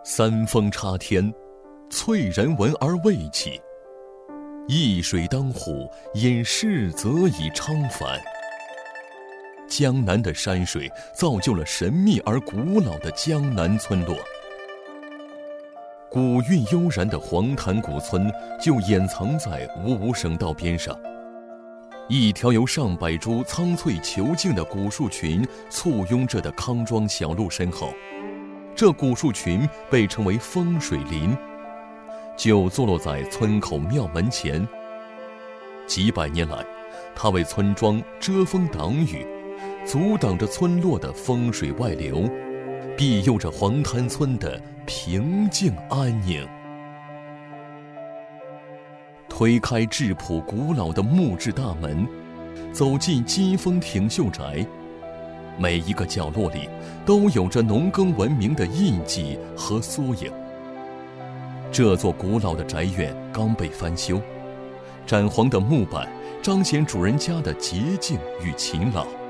三峰插天，翠人闻而未起。一水当湖，因势则以昌繁。江南的山水造就了神秘而古老的江南村落。古韵悠然的黄潭古村就掩藏在五省道边上，一条由上百株苍翠遒劲的古树群簇拥着的康庄小路身后，这古树群被称为风水林，就坐落在村口庙门前。几百年来，它为村庄遮风挡雨，阻挡着村落的风水外流，庇佑着黄滩村的平静安宁。推开质朴古老的木质大门，走进金峰挺秀宅，每一个角落里都有着农耕文明的印记和缩影。这座古老的宅院刚被翻修，展黄的木板彰显主人家的洁净与勤劳。